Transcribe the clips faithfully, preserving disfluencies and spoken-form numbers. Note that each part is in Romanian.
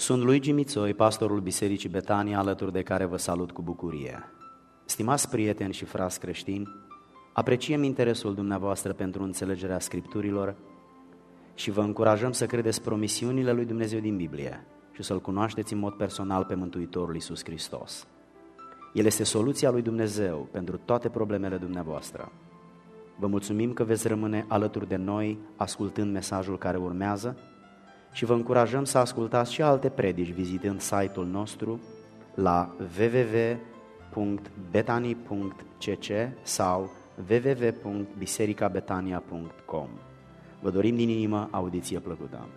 Sunt Luigi Mițoi, pastorul Bisericii Betania, alături de care vă salut cu bucurie. Stimați prieteni și frați creștini, apreciem interesul dumneavoastră pentru înțelegerea Scripturilor și vă încurajăm să credeți promisiunile lui Dumnezeu din Biblie și să-L cunoașteți în mod personal pe Mântuitorul Iisus Hristos. El este soluția lui Dumnezeu pentru toate problemele dumneavoastră. Vă mulțumim că veți rămâne alături de noi ascultând mesajul care urmează și vă încurajăm să ascultați și alte predici vizitând site-ul nostru la w w w punct betani punct c c sau w w w punct biserica betania punct com. Vă dorim din inimă audiție plăcută.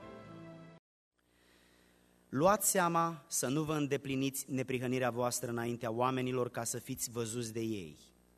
Luați seama să nu vă îndepliniți neprihănirea voastră înaintea oamenilor ca să fiți văzuți de ei.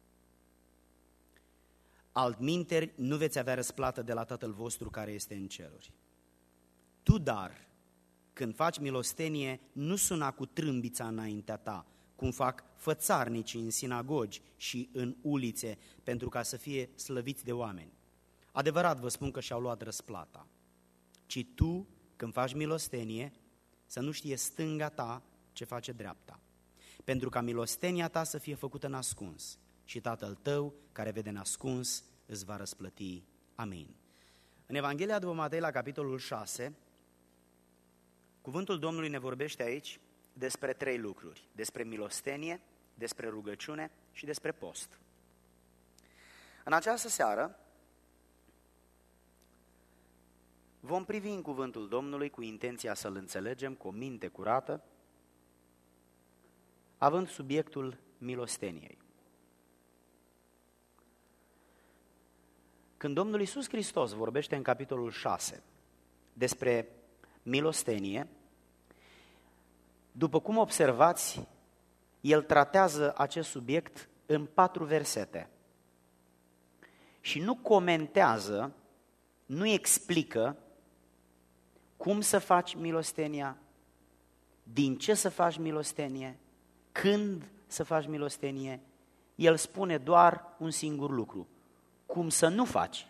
Altminteri nu veți avea răsplată de la Tatăl vostru care este în ceruri. Tu, dar, când faci milostenie, nu suna cu trâmbița înaintea ta, cum fac fățarnicii în sinagogi și în ulițe, pentru ca să fie slăviți de oameni. Adevărat vă spun că și-au luat răsplata. Ci tu, când faci milostenie, să nu știe stânga ta ce face dreapta, pentru ca milostenia ta să fie făcută în ascuns și Tatăl tău, care vede în ascuns, îți va răsplăti. Amin. În Evanghelia după Matei, la capitolul șase, cuvântul Domnului ne vorbește aici despre trei lucruri: despre milostenie, despre rugăciune și despre post. În această seară vom privi în cuvântul Domnului cu intenția să-l înțelegem cu o minte curată, având subiectul milosteniei. Când Domnul Iisus Hristos vorbește în capitolul șase despre milostenie, după cum observați, El tratează acest subiect în patru versete și nu comentează, nu explică cum să faci milostenia, din ce să faci milostenie, când să faci milostenie. El spune doar un singur lucru: cum să nu faci.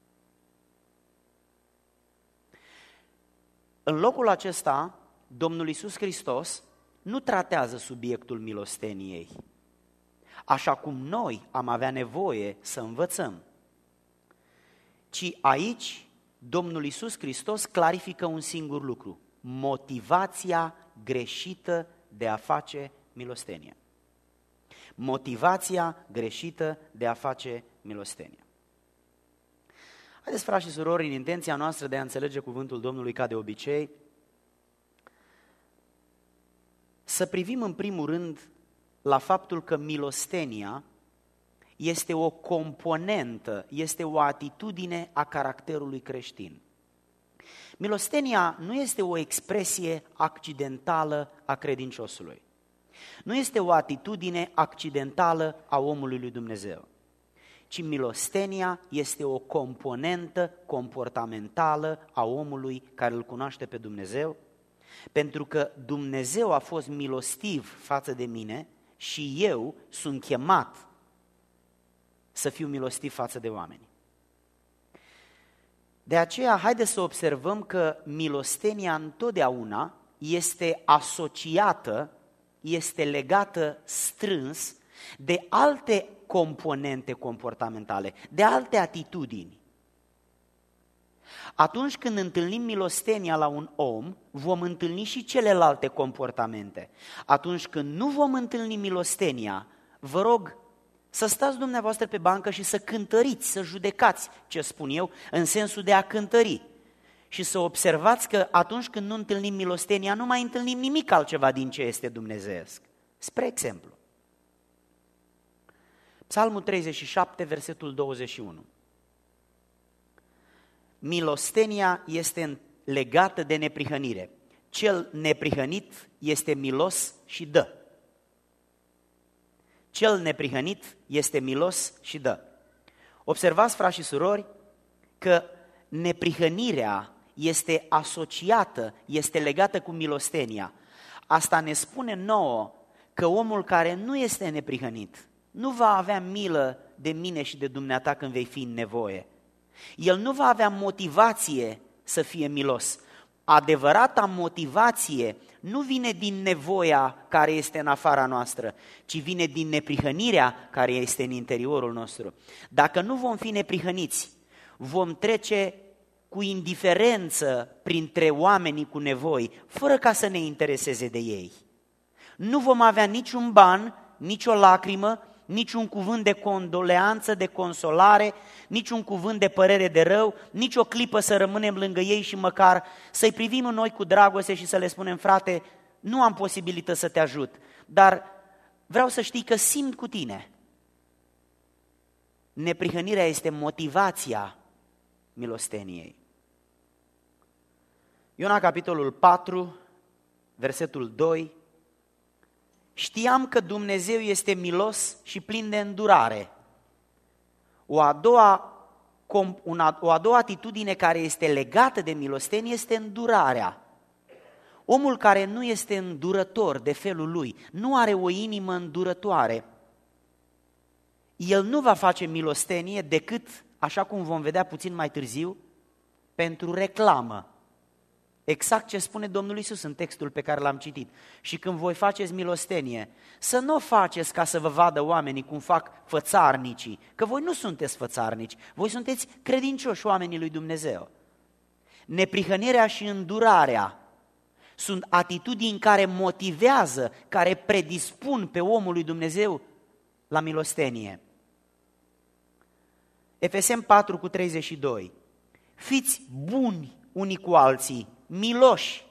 În locul acesta, Domnul Iisus Hristos nu tratează subiectul milosteniei, așa cum noi am avea nevoie să învățăm, ci aici Domnul Iisus Hristos clarifică un singur lucru: motivația greșită de a face milostenie. Motivația greșită de a face milostenie. Haideți, frați și surori, în intenția noastră de a înțelege cuvântul Domnului ca de obicei, să privim în primul rând la faptul că milostenia este o componentă, este o atitudine a caracterului creștin. Milostenia nu este o expresie accidentală a credinciosului. Nu este o atitudine accidentală a omului lui Dumnezeu, ci milostenia este o componentă comportamentală a omului care îl cunoaște pe Dumnezeu, pentru că Dumnezeu a fost milostiv față de mine și eu sunt chemat să fiu milostiv față de oameni. De aceea, haideți să observăm că milostenia întotdeauna este asociată, este legată strâns de alte componente comportamentale, de alte atitudini. Atunci când întâlnim milostenia la un om, vom întâlni și celelalte comportamente. Atunci când nu vom întâlni milostenia, vă rog să stați dumneavoastră pe bancă și să cântăriți, să judecați ce spun eu, în sensul de a cântări. Și să observați că atunci când nu întâlnim milostenia, nu mai întâlnim nimic altceva din ce este dumnezeiesc. Spre exemplu, Psalmul treizeci și șapte, versetul douăzeci și unu. Milostenia este legată de neprihănire. Cel neprihănit este milos și dă. Cel neprihănit este milos și dă. Observați, frați și surori, că neprihănirea este asociată, este legată cu milostenia. Asta ne spune nouă că omul care nu este neprihănit nu va avea milă de mine și de dumneata când vei fi în nevoie. El nu va avea motivație să fie milos. adevărata motivație nu vine din nevoia care este în afara noastră, ci vine din neprihănirea care este în interiorul nostru. Dacă nu vom fi neprihăniți, vom trece cu indiferență printre oamenii cu nevoi, fără ca să ne intereseze de ei. Nu vom avea niciun ban, nicio lacrimă, niciun cuvânt de condoleanță, de consolare, niciun cuvânt de părere de rău, nici o clipă să rămânem lângă ei și măcar să-i privim în noi cu dragoste și să le spunem: frate, nu am posibilități să te ajut, dar vreau să știi că simt cu tine. Neprihănirea este motivația milosteniei. Iona, capitolul patru, versetul doi. Știam că Dumnezeu este milos și plin de îndurare. O a doua, una, o a doua atitudine care este legată de milostenie este îndurarea. Omul care nu este îndurător de felul lui, nu are o inimă îndurătoare, el nu va face milostenie decât, așa cum vom vedea puțin mai târziu, pentru reclamă. Exact ce spune Domnul Iisus în textul pe care l-am citit. Și când voi faceți milostenie, să nu o faceți ca să vă vadă oamenii cum fac fățarnicii, că voi nu sunteți fățarnici, voi sunteți credincioși oamenii lui Dumnezeu. Neprihănirea și îndurarea sunt atitudini care motivează, care predispun pe omul lui Dumnezeu la milostenie. Efeseni patru cu treizeci și doi. Fiți buni unii cu alții, miloși.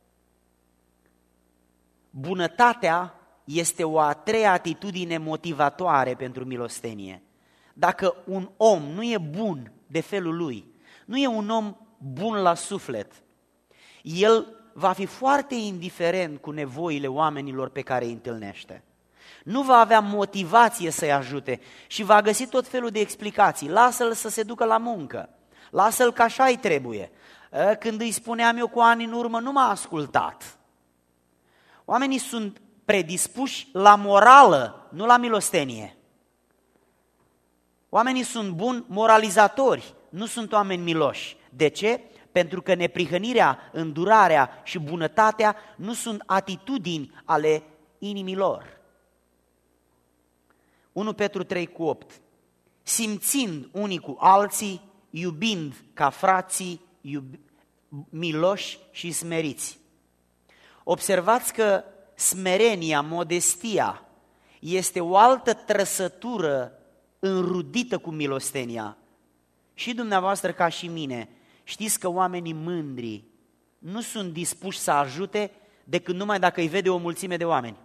Bunătatea este o a treia atitudine motivatoare pentru milostenie. Dacă un om nu e bun de felul lui, nu e un om bun la suflet, el va fi foarte indiferent cu nevoile oamenilor pe care îi întâlnește. Nu va avea motivație să-i ajute și va găsi tot felul de explicații. Lasă-l să se ducă la muncă, lasă-l că așa-i trebuie. Când îi spuneam eu cu ani în urmă, nu m-a ascultat. Oamenii sunt predispuși la morală, nu la milostenie. Oamenii sunt buni moralizatori, nu sunt oameni miloși. De ce? Pentru că neprihănirea, îndurarea și bunătatea nu sunt atitudini ale inimilor. unu Petru trei cu opt. Simțind unii cu alții, iubind ca frații, iubi, miloși și smeriți. Observați că smerenia, modestia, este o altă trăsătură înrudită cu milostenia. Și dumneavoastră ca și mine, știți că oamenii mândri nu sunt dispuși să ajute decât numai dacă îi vede o mulțime de oameni.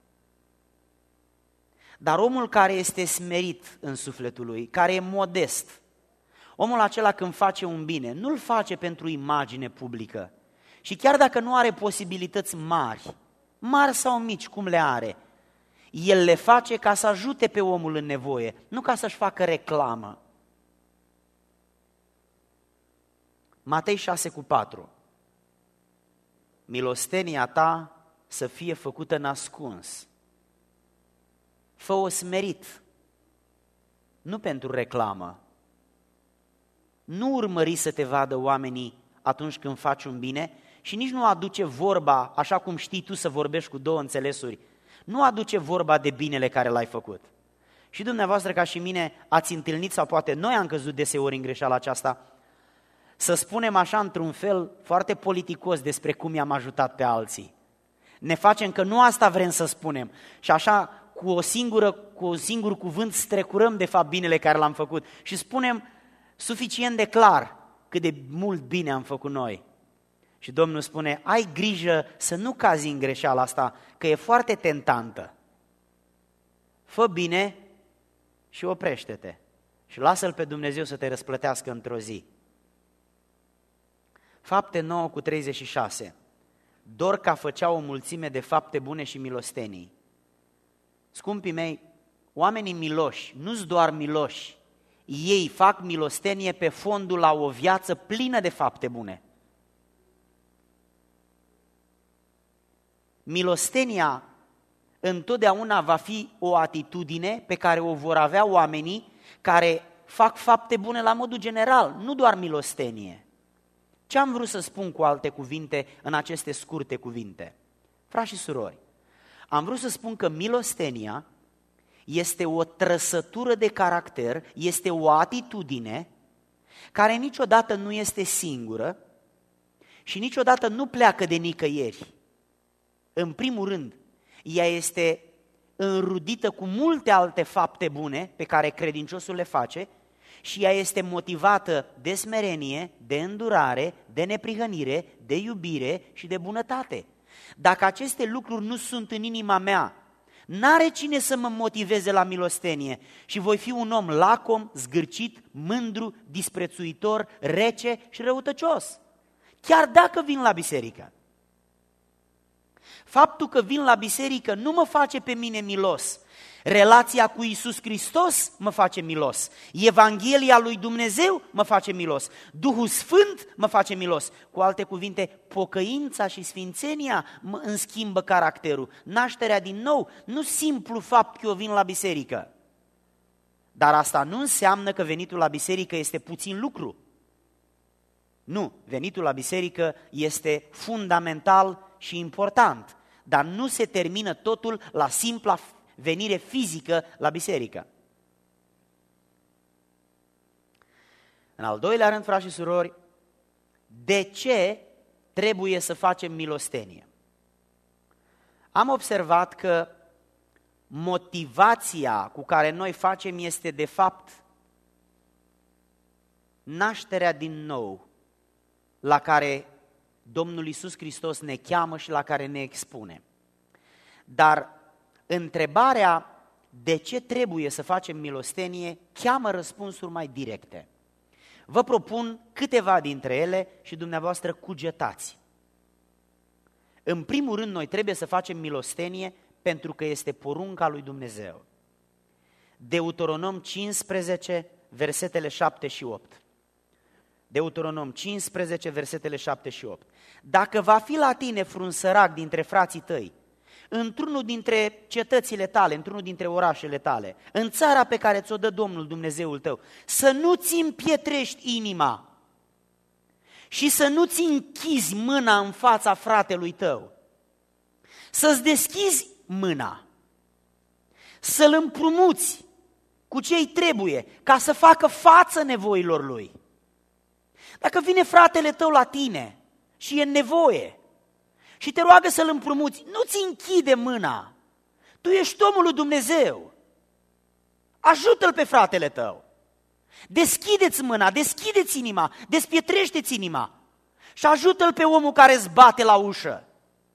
Dar omul care este smerit în sufletul lui, care e modest, omul acela când face un bine, nu-l face pentru imagine publică. Și chiar dacă nu are posibilități mari, mari sau mici, cum le are, el le face ca să ajute pe omul în nevoie, nu ca să-și facă reclamă. Matei șase cu patru. Milostenia ta să fie făcută nascuns. Fă-o smerit, nu pentru reclamă. Nu urmări să te vadă oamenii atunci când faci un bine și nici nu aduce vorba, așa cum știi tu să vorbești cu două înțelesuri, nu aduce vorba de binele care l-ai făcut. Și dumneavoastră ca și mine ați întâlnit, sau poate noi am căzut deseori în greșeala aceasta, să spunem așa într-un fel foarte politicos despre cum i-am ajutat pe alții. Ne facem că nu asta vrem să spunem și așa cu, o singură, cu un singur cuvânt strecurăm de fapt binele care l-am făcut și spunem suficient de clar cât de mult bine am făcut noi. Și Domnul spune, ai grijă să nu cazi în greșeala asta, că e foarte tentantă. Fă bine și oprește-te și lasă-L pe Dumnezeu să te răsplătească într-o zi. Fapte nouă cu treizeci și șase. Dorca făcea o mulțime de fapte bune și milostenii. Scumpii mei, oamenii miloși, nu-s doar miloși, ei fac milostenie pe fondul la o viață plină de fapte bune. Milostenia întotdeauna va fi o atitudine pe care o vor avea oamenii care fac fapte bune la modul general, nu doar milostenie. Ce am vrut să spun cu alte cuvinte în aceste scurte cuvinte? Frați și surori, am vrut să spun că milostenia este o trăsătură de caracter, este o atitudine care niciodată nu este singură și niciodată nu pleacă de nicăieri. În primul rând, ea este înrudită cu multe alte fapte bune pe care credinciosul le face și ea este motivată de smerenie, de îndurare, de neprihănire, de iubire și de bunătate. Dacă aceste lucruri nu sunt în inima mea, n-are cine să mă motiveze la milostenie și voi fi un om lacom, zgârcit, mândru, disprețuitor, rece și răutăcios. Chiar dacă vin la biserică. Faptul că vin la biserică nu mă face pe mine milos. Relația cu Iisus Hristos mă face milos. Evanghelia lui Dumnezeu mă face milos. Duhul Sfânt mă face milos. Cu alte cuvinte, pocăința și sfințenia mă îmi schimbă caracterul. Nașterea din nou, nu simplu fapt că eu vin la biserică. Dar asta nu înseamnă că venitul la biserică este puțin lucru. Nu, venitul la biserică este fundamental și important, dar nu se termină totul la simpla venire fizică la biserică. În al doilea rând, frați și surori, de ce trebuie să facem milostenie? Am observat că motivația cu care noi facem este de fapt nașterea din nou la care Domnul Iisus Hristos ne cheamă și la care ne expune. Dar întrebarea de ce trebuie să facem milostenie cheamă răspunsuri mai directe. Vă propun câteva dintre ele și dumneavoastră cugetați. În primul rând, noi trebuie să facem milostenie pentru că este porunca lui Dumnezeu. Deuteronom cincisprezece, versetele șapte și opt. Deuteronom cincisprezece, versetele șapte și opt. Dacă va fi la tine vreun sărac dintre frații tăi, într-unul dintre cetățile tale, într-unul dintre orașele tale, în țara pe care ți-o dă Domnul Dumnezeul tău, să nu-ți împietrești inima și să nu-ți închizi mâna în fața fratelui tău, să-ți deschizi mâna, să-l împrumuți cu ce-i trebuie ca să facă față nevoilor lui. Dacă vine fratele tău la tine și e în nevoie și te roagă să-l împrumuți, nu-ți închide mâna. Tu ești omul lui Dumnezeu. Ajută-l pe fratele tău. Deschideți mâna, deschideți inima, despietrește-ți inima și ajută-l pe omul care îți bate la ușă.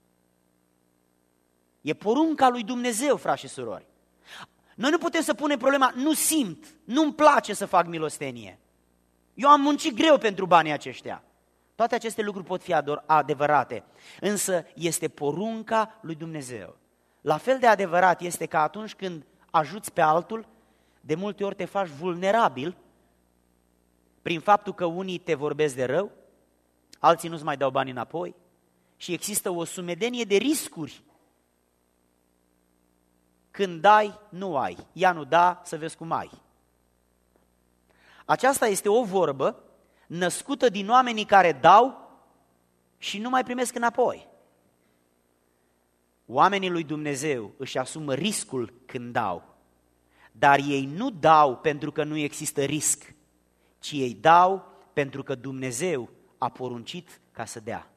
E porunca lui Dumnezeu, frați și surori. Noi nu putem să punem problema, nu simt, nu-mi place să fac milostenie. Eu am muncit greu pentru banii aceștia. Toate aceste lucruri pot fi adevărate, însă este porunca lui Dumnezeu. La fel de adevărat este că atunci când ajuți pe altul, de multe ori te faci vulnerabil prin faptul că unii te vorbesc de rău, alții nu-ți mai dau bani înapoi și există o sumedenie de riscuri. Când dai, nu ai. Ea nu da, să vezi cum ai. Aceasta este o vorbă născută din oamenii care dau și nu mai primesc înapoi. Oamenii lui Dumnezeu își asumă riscul când dau, dar ei nu dau pentru că nu există risc, ci ei dau pentru că Dumnezeu a poruncit ca să dea.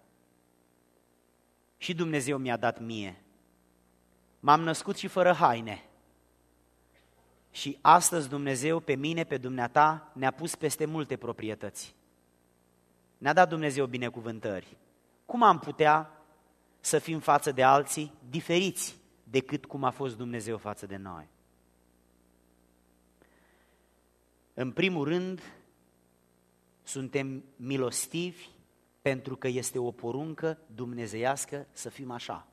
Și Dumnezeu mi-a dat mie. M-am născut și fără haine. Și astăzi Dumnezeu pe mine, pe dumneata, ne-a pus peste multe proprietăți. Ne-a dat Dumnezeu binecuvântări. Cum am putea să fim față de alții diferiți decât cum a fost Dumnezeu față de noi? În primul rând, suntem milostivi pentru că este o poruncă dumnezeiască să fim așa.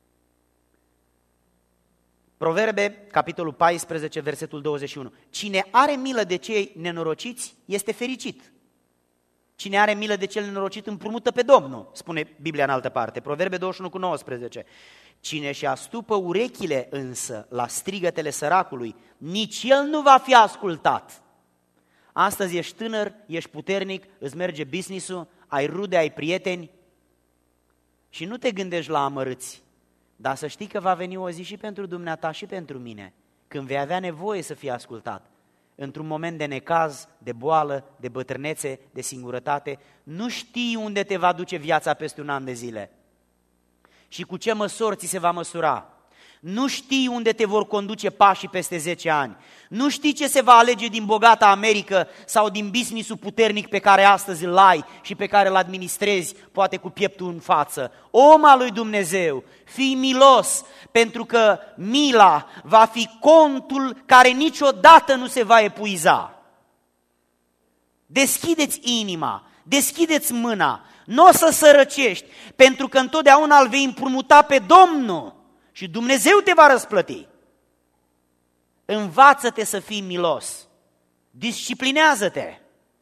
Proverbe, capitolul paisprezece, versetul douăzeci și unu. Cine are milă de cei nenorociți este fericit. Cine are milă de cel nenorocit împrumută pe Domnul, spune Biblia în altă parte. Proverbe douăzeci și unu cu nouăsprezece. Cine și astupă urechile însă la strigătele săracului, nici el nu va fi ascultat. Astăzi ești tânăr, ești puternic, îți merge business-ul, ai rude, ai prieteni și nu te gândești la amărâți, dar să știi că va veni o zi și pentru dumneata și pentru mine, când vei avea nevoie să fii ascultat. Într-un moment de necaz, de boală, de bătrânețe, de singurătate, nu știi unde te va duce viața peste un an de zile și cu ce măsori ți se va măsura. Nu știi unde te vor conduce pașii peste zece ani. Nu știi ce se va alege din bogata America sau din business-ul puternic pe care astăzi îl ai și pe care îl administrezi, poate cu pieptul în față. Om al lui Dumnezeu, fii milos, pentru că mila va fi contul care niciodată nu se va epuiza. Deschideți inima, deschideți mâna, nu o să sărăcești, pentru că întotdeauna îl vei împrumuta pe Domnul. Și Dumnezeu te va răsplăti. Învață-te să fii milos. Disciplinează-te.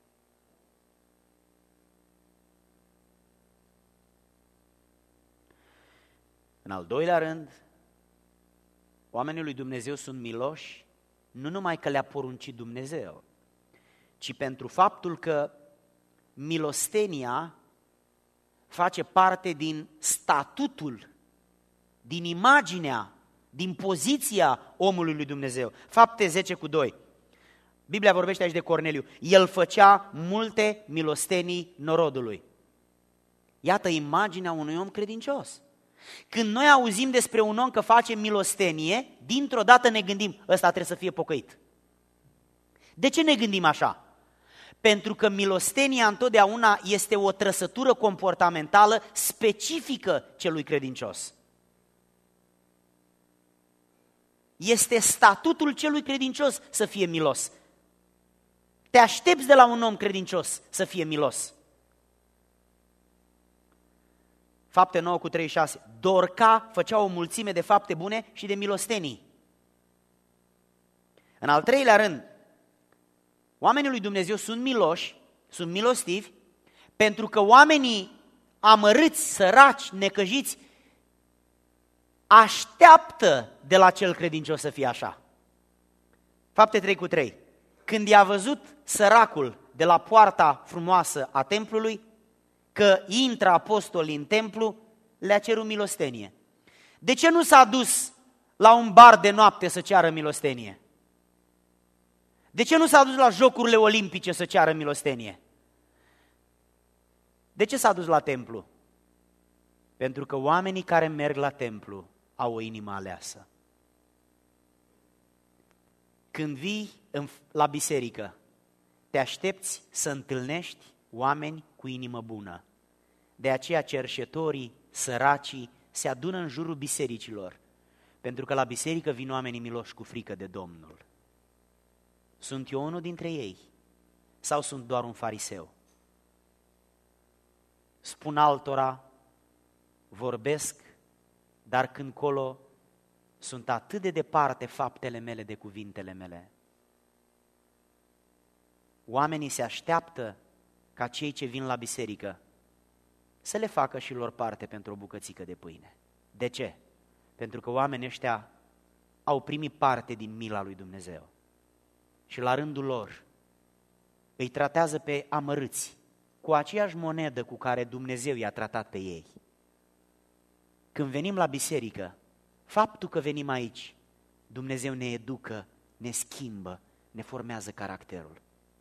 În al doilea rând, oamenii lui Dumnezeu sunt miloși, nu numai că le-a poruncit Dumnezeu, ci pentru faptul că milostenia face parte din statutul, din imaginea, din poziția omului lui Dumnezeu. Fapte zece cu doi. Biblia vorbește aici de Corneliu. El făcea multe milostenii norodului. Iată imaginea unui om credincios. Când noi auzim despre un om că face milostenie, dintr-o dată ne gândim, ăsta trebuie să fie pocăit. De ce ne gândim așa? Pentru că milostenia întotdeauna este o trăsătură comportamentală specifică celui credincios. Este statutul celui credincios să fie milos. Te aștepți de la un om credincios să fie milos. Fapte nouă cu treizeci și șase. Dorca făcea o mulțime de fapte bune și de milostenii. În al treilea rând, oamenii lui Dumnezeu sunt miloși, sunt milostivi, pentru că oamenii amărâți, săraci, necăjiți, așteaptă de la cel credincios să fie așa. Fapte trei cu trei. Când i-a văzut săracul de la poarta frumoasă a templului, că intră apostolii în templu, le-a cerut milostenie. De ce nu s-a dus la un bar de noapte să ceară milostenie? De ce nu s-a dus la Jocurile Olimpice să ceară milostenie? De ce s-a dus la templu? Pentru că oamenii care merg la templu au o inimă aleasă. Când vii în, la biserică, te aștepți să întâlnești oameni cu inimă bună. De aceea cerșetorii, săracii se adună în jurul bisericilor, pentru că la biserică vin oamenii miloși cu frică de Domnul. Sunt eu unul dintre ei sau sunt doar un fariseu? Spun altora, vorbesc, dar când colo sunt atât de departe faptele mele de cuvintele mele. Oamenii se așteaptă ca cei ce vin la biserică să le facă și lor parte pentru o bucățică de pâine. De ce? Pentru că oamenii ăștia au primit parte din mila lui Dumnezeu și la rândul lor îi tratează pe amărâți cu aceeași monedă cu care Dumnezeu i-a tratat pe ei. Când venim la biserică, faptul că venim aici, Dumnezeu ne educă, ne schimbă, ne formează caracterul.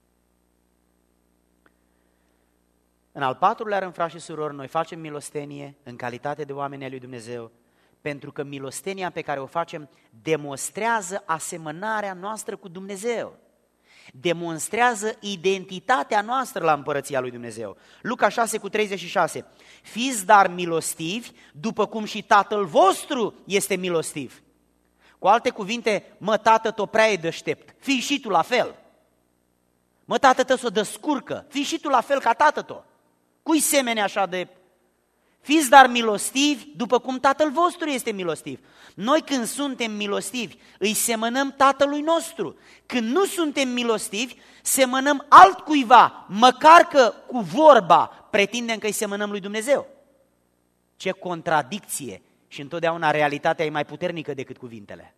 În al patrulea rând, frați și surori, noi facem milostenie în calitate de oameni ai lui Dumnezeu, pentru că milostenia pe care o facem demonstrează asemănarea noastră cu Dumnezeu. Demonstrează identitatea noastră la împărăția lui Dumnezeu. Luca șase cu treizeci și șase. Fiți dar milostivi, după cum și Tatăl vostru este milostiv. Cu alte cuvinte, mă, tată, t-o prea e deștept, fii și tu la fel. Mă, tată, tă s-o descurcă, fii și tu la fel ca tată tău. Cui semene așa de... Fiți dar milostivi, după cum Tatăl vostru este milostiv. Noi când suntem milostivi, îi semănăm Tatălui nostru. Când nu suntem milostivi, semănăm altcuiva, măcar că cu vorba pretindem că îi semănăm lui Dumnezeu. Ce contradicție! Și întotdeauna realitatea e mai puternică decât cuvintele.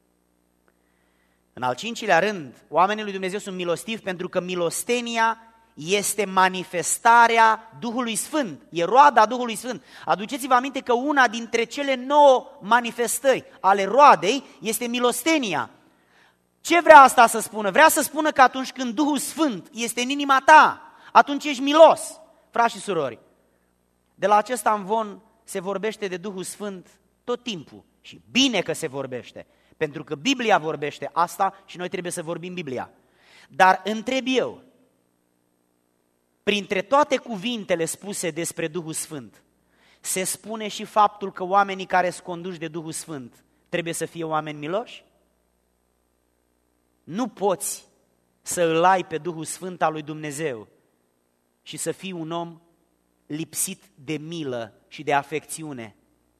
În al cincilea rând, oamenii lui Dumnezeu sunt milostivi pentru că milostenia este manifestarea Duhului Sfânt, e roada Duhului Sfânt. Aduceți-vă aminte că una dintre cele nouă manifestări ale roadei este milostenia. Ce vrea asta să spună? Vrea să spună că atunci când Duhul Sfânt este în inima ta, atunci ești milos, frați și surori. De la acest amvon se vorbește de Duhul Sfânt tot timpul și bine că se vorbește, pentru că Biblia vorbește asta și noi trebuie să vorbim Biblia. Dar întreb eu, printre toate cuvintele spuse despre Duhul Sfânt, se spune și faptul că oamenii care sunt conduși de Duhul Sfânt trebuie să fie oameni miloși? Nu poți să îl ai pe Duhul Sfânt al lui Dumnezeu și să fii un om lipsit de milă și de afecțiune.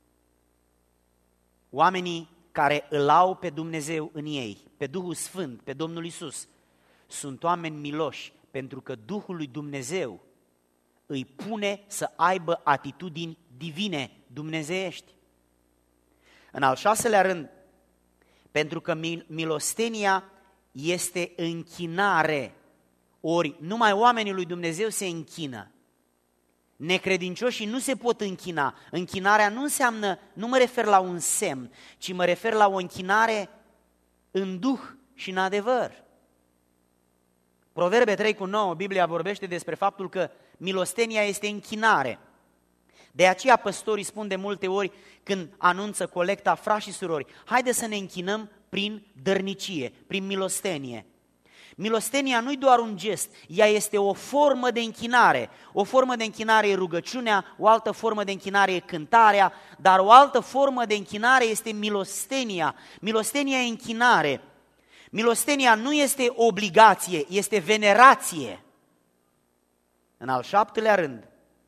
Oamenii care îl au pe Dumnezeu în ei, pe Duhul Sfânt, pe Domnul Iisus, sunt oameni miloși, pentru că Duhul lui Dumnezeu îi pune să aibă atitudini divine, dumnezeiești. În al șaselea rând, pentru că milostenia este închinare, ori numai oamenii lui Dumnezeu se închină. Necredincioșii nu se pot închina. Închinarea nu înseamnă, nu mă refer la un semn, ci mă refer la o închinare în duh și în adevăr. Proverbe trei cu nouă, Biblia vorbește despre faptul că milostenia este închinare. De aceea păstorii spun de multe ori când anunță colecta, frați și surori, haide să ne închinăm prin dărnicie, prin milostenie. Milostenia nu-i doar un gest, ea este o formă de închinare. O formă de închinare e rugăciunea, o altă formă de închinare e cântarea, dar o altă formă de închinare este milostenia. Milostenia e închinare. Milostenia nu este obligație, este venerație. În al șaptelea rând,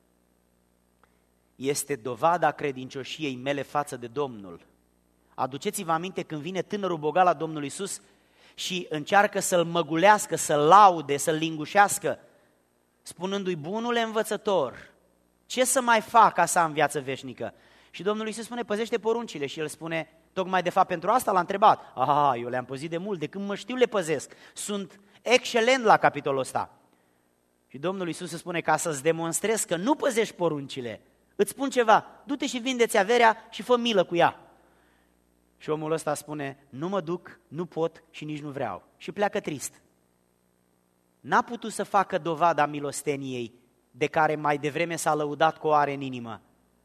este dovada credincioșiei mele față de Domnul. Aduceți-vă aminte când vine tânărul bogat la Domnul Iisus și încearcă să-l măgulească, să-l laude, să-l lingușească, spunându-i, bunule învățător, ce să mai fac ca să am viață veșnică? Și Domnul Iisus spune, păzește poruncile. Și el spune, tocmai de fapt pentru asta l-a întrebat. Aha, eu le-am păzit de mult, de când mă știu le păzesc. Sunt excelent la capitolul ăsta. Și Domnul Iisus îți spune, ca să-ți demonstrez că nu păzești poruncile, îți spun ceva, du-te și vinde-ți averea și fă milă cu ea. Și omul ăsta spune, nu mă duc, nu pot și nici nu vreau. Și pleacă trist. N-a putut să facă dovada milosteniei de care mai devreme s-a lăudat că o are în inimă.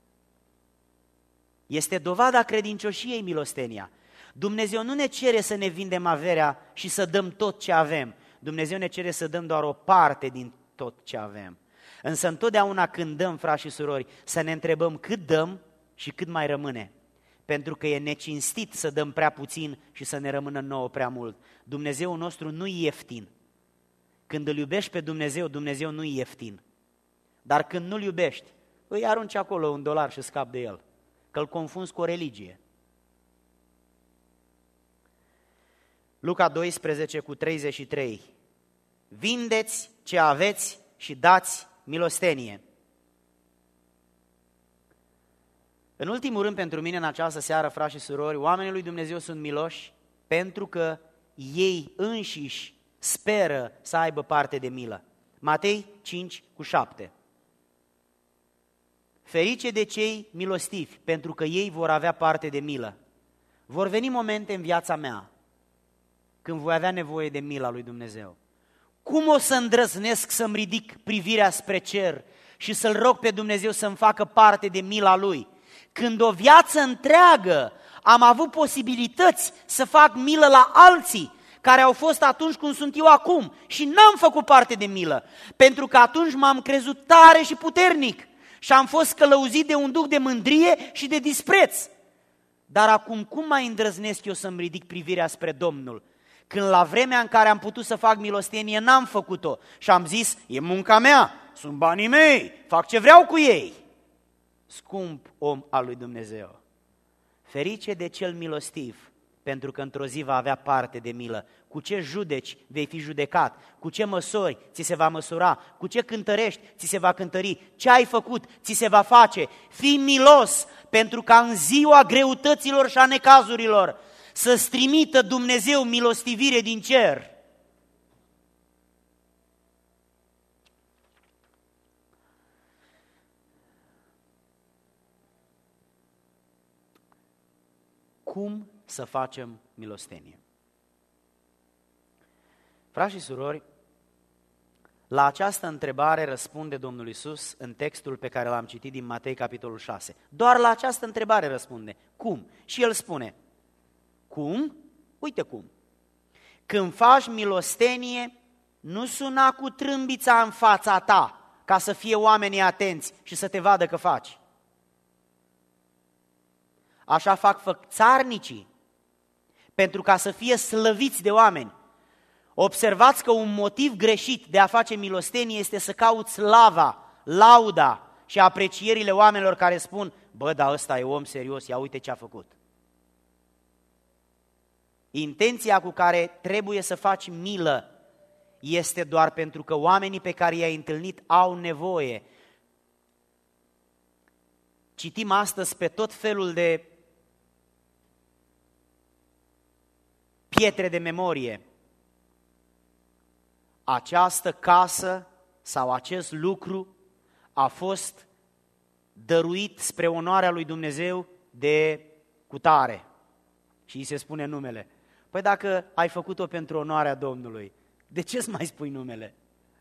Este dovada credincioșiei milostenia. Dumnezeu nu ne cere să ne vindem averea și să dăm tot ce avem. Dumnezeu ne cere să dăm doar o parte din tot ce avem. Însă întotdeauna când dăm, frați și surori, să ne întrebăm cât dăm și cât mai rămâne. Pentru că e necinstit să dăm prea puțin și să ne rămână nouă prea mult. Dumnezeul nostru nu e ieftin. Când îl iubești pe Dumnezeu, Dumnezeu nu e ieftin. Dar când nu-l iubești, îi arunci acolo un dolar și scapi de el. Că îl confunzi cu o religie. Luca doisprezece cu treizeci și trei. Vindeți ce aveți și dați milostenie. În ultimul rând, pentru mine, în această seară, frați și surori, oamenii lui Dumnezeu sunt miloși pentru că ei înșiși speră să aibă parte de milă. Matei cinci cu șapte. Ferice de cei milostivi, pentru că ei vor avea parte de milă. Vor veni momente în viața mea când voi avea nevoie de mila lui Dumnezeu. Cum o să îndrăznesc să-mi ridic privirea spre cer și să-L rog pe Dumnezeu să-mi facă parte de mila Lui? Când o viață întreagă am avut posibilități să fac milă la alții care au fost atunci cum sunt eu acum și n-am făcut parte de milă, pentru că atunci m-am crezut tare și puternic și am fost călăuzit de un duh de mândrie și de dispreț. Dar acum cum mai îndrăznesc eu să-mi ridic privirea spre Domnul? Când la vremea în care am putut să fac milostenie n-am făcut-o și am zis, e munca mea, sunt banii mei, fac ce vreau cu ei. Scump om al lui Dumnezeu, ferice de cel milostiv, pentru că într-o zi va avea parte de milă. Cu ce judeci vei fi judecat, cu ce măsori ți se va măsura, cu ce cântărești ți se va cântări, ce ai făcut ți se va face. Fii milos, pentru ca în ziua greutăților și a necazurilor să-ți trimită Dumnezeu milostivire din cer. cum să facem milostenie. Frați și surori, la această întrebare răspunde Domnul Iisus în textul pe care l-am citit din Matei, capitolul șase. Doar la această întrebare răspunde. Cum? Și El spune, cum? Uite cum. Când faci milostenie, nu suna cu trâmbița în fața ta, ca să fie oamenii atenți și să te vadă că faci. Așa fac fățarnicii, pentru ca să fie slăviți de oameni. Observați că un motiv greșit de a face milostenie este să cauți slava, lauda și aprecierile oamenilor care spun, bă, dar ăsta e om serios, ia uite ce a făcut. Intenția cu care trebuie să faci milă este doar pentru că oamenii pe care i-ai întâlnit au nevoie. Citim astăzi pe tot felul de pietre de memorie. Această casă sau acest lucru a fost dăruit spre onoarea lui Dumnezeu de cutare. Și îi se spune numele. Păi dacă ai făcut-o pentru onoarea Domnului, de ce îți mai spui numele?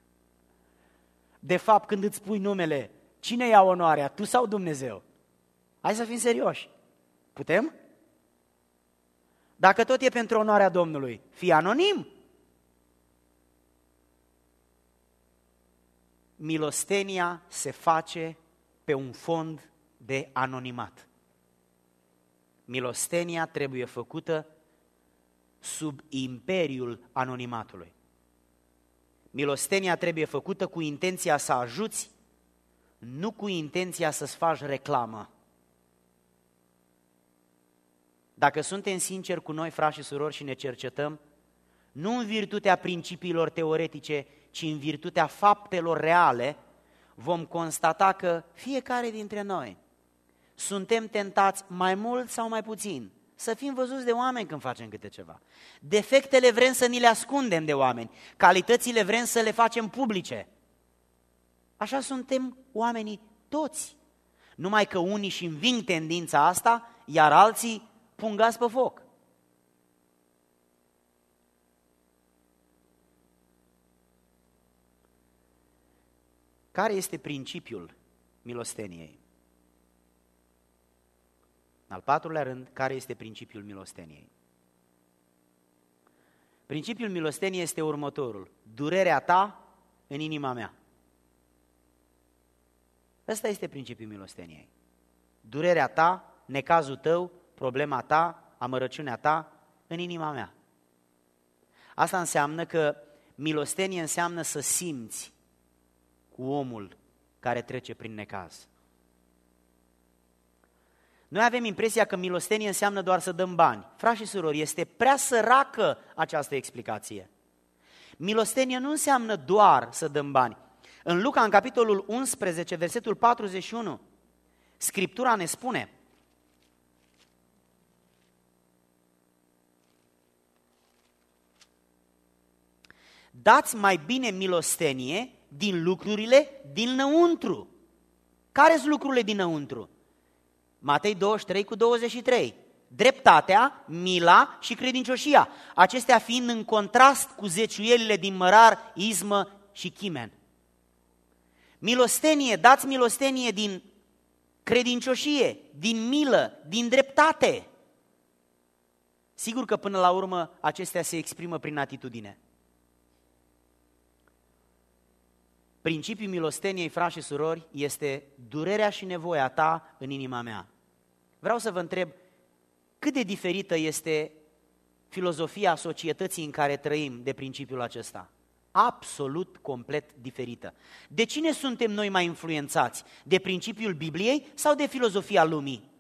De fapt, când îți spui numele, cine ia onoarea, tu sau Dumnezeu? Hai să fim serioși. Putem? Dacă tot e pentru onoarea Domnului, fii anonim. Milostenia se face pe un fond de anonimat. Milostenia trebuie făcută sub imperiul anonimatului. Milostenia trebuie făcută cu intenția să ajuți, nu cu intenția să-ți faci reclamă. Dacă suntem sinceri cu noi, frați și surori, și ne cercetăm, nu în virtutea principiilor teoretice, ci în virtutea faptelor reale, vom constata că fiecare dintre noi suntem tentați mai mult sau mai puțin să fim văzuți de oameni când facem câte ceva. Defectele vrem să ni le ascundem de oameni, calitățile vrem să le facem publice. Așa suntem oamenii toți. Numai că unii își înving tendința asta, iar alții pun gaz pe foc. Care este principiul milosteniei? În al patrulea rând, care este principiul milosteniei? Principiul milosteniei este următorul: durerea ta în inima mea. Ăsta este principiul milosteniei. Durerea ta, necazul tău, problema ta, amărăciunea ta în inima mea. Asta înseamnă că milostenie înseamnă să simți cu omul care trece prin necaz. Noi avem impresia că milostenie înseamnă doar să dăm bani. Frați și surori, este prea săracă această explicație. Milostenie nu înseamnă doar să dăm bani. În Luca, în capitolul unsprezece, versetul patruzeci și unu, Scriptura ne spune: dați mai bine milostenie din lucrurile dinăuntru. Care sunt lucrurile dinăuntru? Matei douăzeci și trei cu douăzeci și trei. Dreptatea, mila și credincioșia, acestea fiind în contrast cu zeciuielile din mărar, izmă și chimen. Milostenie, dați milostenie din credincioșie, din milă, din dreptate. Sigur că până la urmă acestea se exprimă prin atitudine. Principiul milosteniei, frați și surori, este durerea și nevoia ta în inima mea. Vreau să vă întreb, cât de diferită este filozofia societății în care trăim de principiul acesta? Absolut, complet diferită. De cine suntem noi mai influențați? De principiul Bibliei sau de filozofia lumii?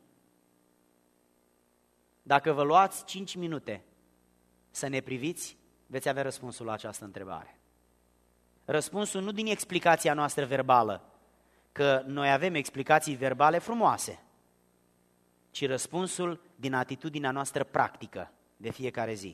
Dacă vă luați cinci minute să ne priviți, veți avea răspunsul la această întrebare. Răspunsul nu din explicația noastră verbală, că noi avem explicații verbale frumoase, ci răspunsul din atitudinea noastră practică de fiecare zi.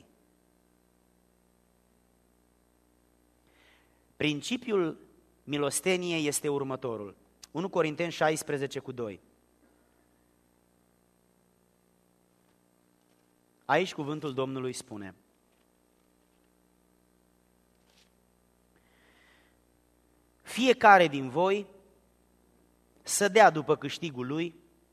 Principiul milosteniei este următorul. unu Corinteni șaisprezece cu doi. Aici cuvântul Domnului spune: fiecare din voi să dea după câștigul lui,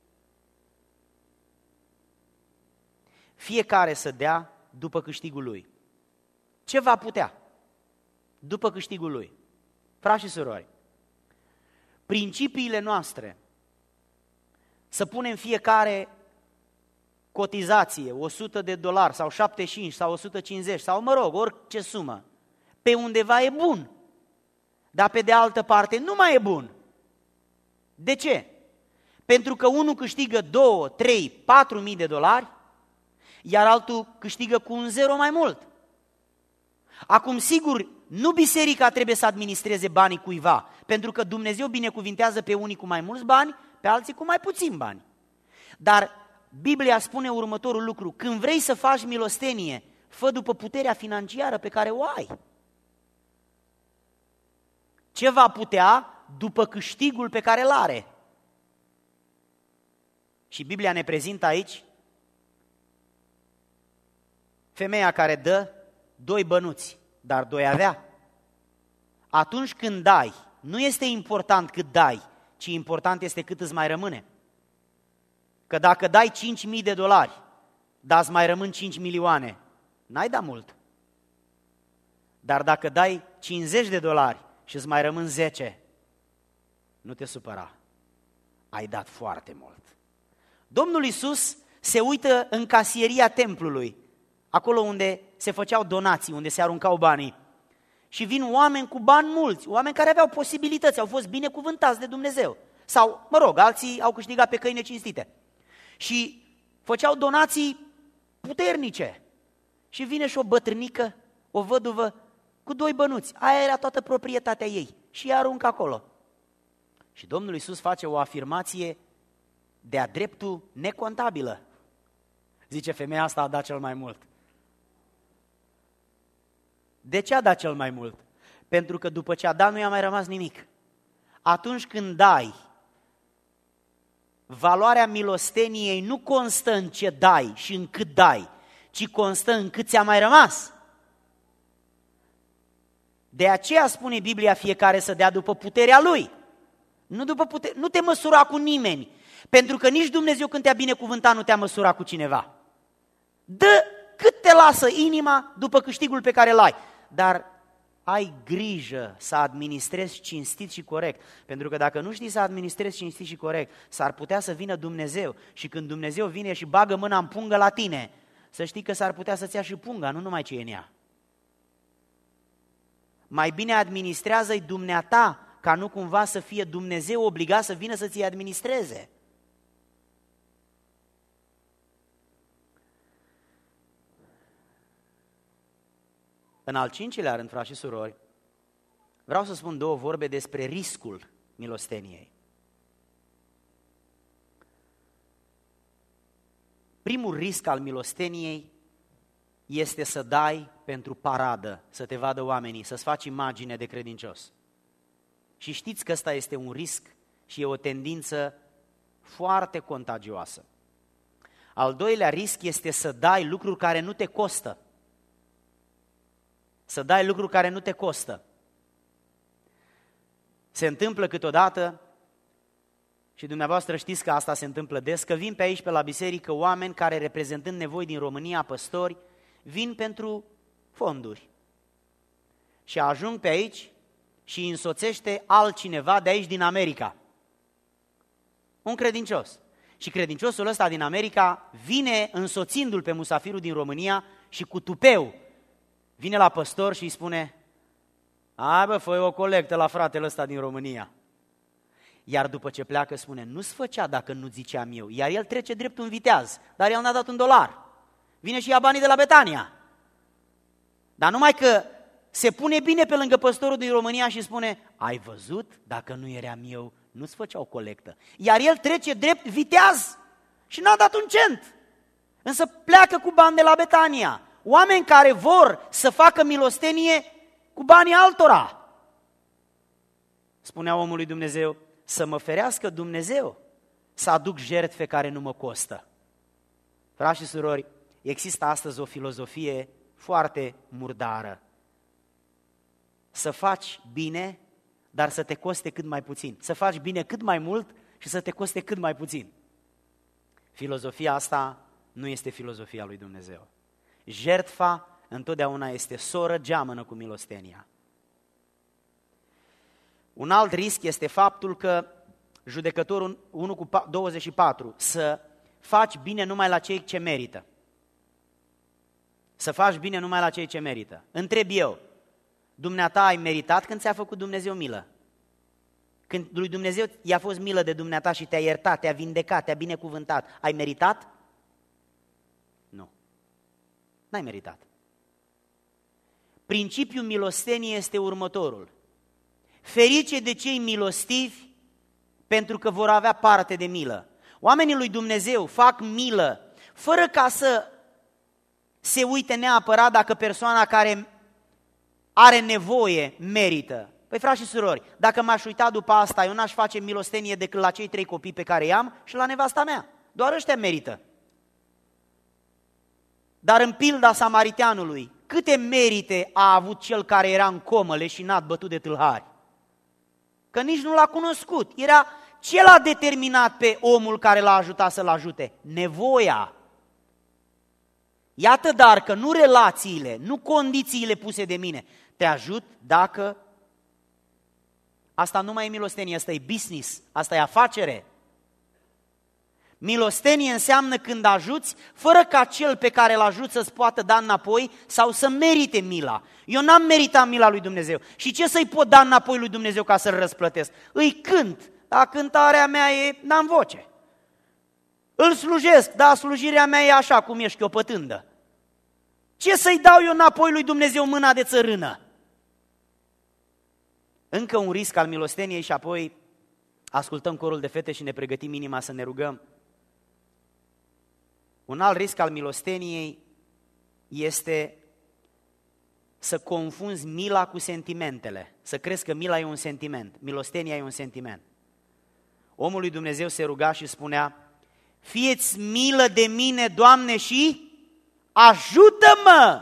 fiecare să dea după câștigul lui. Ce va putea? După câștigul lui. Frați și surori, principiile noastre, să punem fiecare cotizație, o sută de dolari sau șaptezeci și cinci sau o sută cincizeci sau, mă rog, orice sumă, pe undeva e bun, dar pe de altă parte nu mai e bun. De ce? Pentru că unul câștigă două, trei, patru mii de dolari, iar altul câștigă cu un zero mai mult. Acum, sigur, nu biserica trebuie să administreze banii cuiva, pentru că Dumnezeu binecuvintează pe unii cu mai mulți bani, pe alții cu mai puțini bani. Dar Biblia spune următorul lucru: când vrei să faci milostenie, fă după puterea financiară pe care o ai. Ce va putea? După câștigul pe care îl are. Și Biblia ne prezintă aici femeia care dă doi bănuți, dar doi avea. Atunci când dai, nu este important cât dai, ci important este cât îți mai rămâne. Că dacă dai cinci mii de dolari, dar îți mai rămân cinci milioane, n-ai dat mult. Dar dacă dai cincizeci de dolari și îți mai rămân zece, nu te supăra, ai dat foarte mult. Domnul Iisus se uită în casieria templului, acolo unde se făceau donații, unde se aruncau banii. Și vin oameni cu bani mulți, oameni care aveau posibilități, au fost binecuvântați de Dumnezeu. Sau, mă rog, alții au câștigat pe căi necinstite. Și făceau donații puternice. Și vine și o bătrânică, o văduvă, cu doi bănuți. Aia era toată proprietatea ei. Și ea aruncă acolo. Și Domnul Iisus face o afirmație de-a dreptul necontabilă. Zice, femeia asta a dat cel mai mult. De ce a dat cel mai mult? Pentru că după ce a dat nu i-a mai rămas nimic. Atunci când dai, valoarea milosteniei nu constă în ce dai și în cât dai, ci constă în cât ți-a mai rămas. De aceea spune Biblia fiecare să dea după puterea lui. Nu, după putere, nu te măsura cu nimeni, pentru că nici Dumnezeu când te-a binecuvântat nu te-a măsurat cu cineva. Dă cât te lasă inima după câștigul pe care îl ai, dar ai grijă să administrezi cinstit și corect, pentru că dacă nu știi să administrezi cinstit și corect, s-ar putea să vină Dumnezeu și când Dumnezeu vine și bagă mâna în pungă la tine, să știi că s-ar putea să-ți ia și punga, nu numai ce e în ea. Mai bine administrează-i dumneata, ca nu cumva să fie Dumnezeu obligat să vină să ți-i administreze. În al cincilea rând, frați și surori, vreau să spun două vorbe despre riscul milosteniei. Primul risc al milosteniei este să dai pentru paradă, să te vadă oamenii, să-ți faci imagine de credincios. Și știți că ăsta este un risc și e o tendință foarte contagioasă. Al doilea risc este să dai lucruri care nu te costă. Să dai lucruri care nu te costă. Se întâmplă câteodată, și dumneavoastră știți că asta se întâmplă des, că vin pe aici, pe la biserică, oameni care, reprezentând nevoi din România, păstori, vin pentru fonduri. Și ajung pe aici și îi însoțește altcineva de aici din America. Un credincios. Și credinciosul ăsta din America vine însoțindu-l pe musafirul din România și cu tupeu vine la păstor și îi spune: hai bă, fă o colectă la fratele ăsta din România. Iar după ce pleacă spune: nu-ți făcea dacă nu ziceam eu. Iar el trece drept un viteaz, dar el n-a dat un dolar. Vine și ia banii de la Betania. Dar numai că se pune bine pe lângă păstorul din România și spune: ai văzut? Dacă nu eram eu, nu-ți făceau colectă. Iar el trece drept viteaz și n-a dat un cent. Însă pleacă cu bani de la Betania. Oameni care vor să facă milostenie cu banii altora. Spunea omul lui Dumnezeu: să mă ferească Dumnezeu să aduc jertfe care nu mă costă. Frați și surori, există astăzi o filozofie foarte murdară. Să faci bine, dar să te coste cât mai puțin. Să faci bine cât mai mult și să te coste cât mai puțin. Filozofia asta nu este filozofia lui Dumnezeu. Jertfa întotdeauna este soră geamănă cu milostenia. Un alt risc este faptul că judecătorul unu cu douăzeci și patru, să faci bine numai la cei ce merită. Să faci bine numai la cei ce merită. Întreb eu, dumneata ai meritat când ți-a făcut Dumnezeu milă? Când lui Dumnezeu i-a fost milă de dumneata și te-a iertat, te-a vindecat, te-a binecuvântat, ai meritat? Nu. N-ai meritat. Principiul milosteniei este următorul. Ferice de cei milostivi, pentru că vor avea parte de milă. Oamenii lui Dumnezeu fac milă, fără ca să se uite neapărat dacă persoana care are nevoie merită. Păi, frați și surori, dacă m-aș uita după asta, eu n-aș face milostenie decât la cei trei copii pe care i-am și la nevasta mea. Doar ăștia merită. Dar în pilda samariteanului, câte merite a avut cel care era în comă, leșinat, bătut de tâlhari? Că nici nu l-a cunoscut. Era ce l-a determinat pe omul care l-a ajutat să-l ajute? Nevoia. Iată dar că nu relațiile, nu condițiile puse de mine te ajut dacă asta nu mai e milostenie, asta e business, asta e afacere. Milostenie înseamnă când ajuți fără ca cel pe care îl ajuți să-ți poată da înapoi sau să merite mila. Eu n-am meritat mila lui Dumnezeu. Și ce să-i pot da înapoi lui Dumnezeu ca să-l răsplătesc? Îi cânt, dar cântarea mea e, n-am voce. Îl slujesc, dar slujirea mea e așa cum e șchiopătândă. Ce să-i dau eu înapoi lui Dumnezeu mâna de țărână? Încă un risc al milosteniei și apoi ascultăm corul de fete și ne pregătim inima să ne rugăm. Un alt risc al milosteniei este să confunzi mila cu sentimentele, să crezi că mila e un sentiment, milostenia e un sentiment. Omul lui Dumnezeu se ruga și spunea, fie-ți milă de mine, Doamne, și ajută-mă!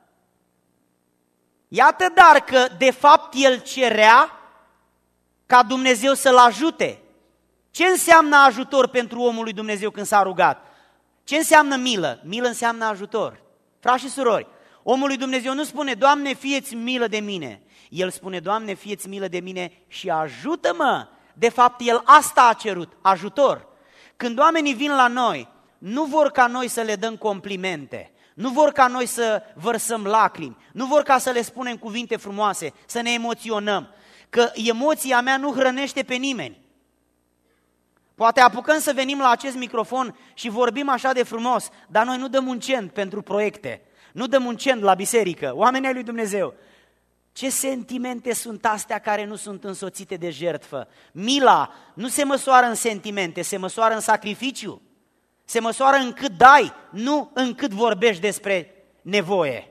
Iată dar că, de fapt, el cerea ca Dumnezeu să-l ajute. Ce înseamnă ajutor pentru omul lui Dumnezeu când s-a rugat? Ce înseamnă milă? Milă înseamnă ajutor. Frați și surori, omul lui Dumnezeu nu spune, Doamne, fie-ți milă de mine. El spune, Doamne, fie-ți milă de mine și ajută-mă. De fapt, el asta a cerut, ajutor. Când oamenii vin la noi, nu vor ca noi să le dăm complimente, nu vor ca noi să vărsăm lacrimi, nu vor ca să le spunem cuvinte frumoase, să ne emoționăm, că emoția mea nu hrănește pe nimeni. Poate apucăm să venim la acest microfon și vorbim așa de frumos, dar noi nu dăm un cent pentru proiecte, nu dăm un cent la biserică, oamenii ai lui Dumnezeu. Ce sentimente sunt astea care nu sunt însoțite de jertfă? Mila nu se măsoară în sentimente, se măsoară în sacrificiu. Se măsoară în cât dai, nu în cât vorbești despre nevoie.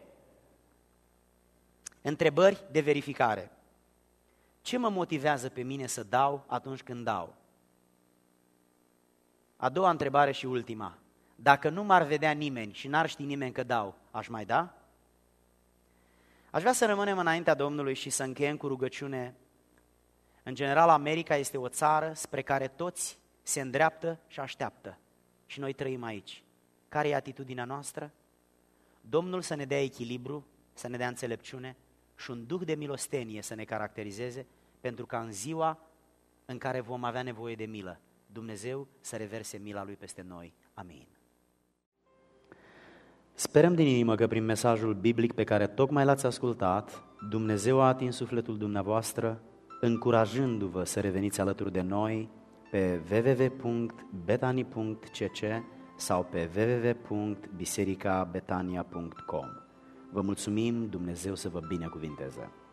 Întrebări de verificare. Ce mă motivează pe mine să dau atunci când dau? A doua întrebare și ultima. Dacă nu m-ar vedea nimeni și n-ar ști nimeni că dau, aș mai da? Aș vrea să rămânem înaintea Domnului și să încheiem cu rugăciune. În general, America este o țară spre care toți se îndreaptă și așteaptă. Și noi trăim aici. Care e atitudinea noastră? Domnul să ne dea echilibru, să ne dea înțelepciune și un duh de milostenie să ne caracterizeze, pentru ca în ziua în care vom avea nevoie de milă, Dumnezeu să reverse mila Lui peste noi. Amin. Sperăm din inimă că prin mesajul biblic pe care tocmai l-ați ascultat, Dumnezeu a atins sufletul dumneavoastră, încurajându-vă să reveniți alături de noi pe w w w punct betani punct c c sau pe w w w punct biserica betania punct com. Vă mulțumim, Dumnezeu să vă binecuvinteze!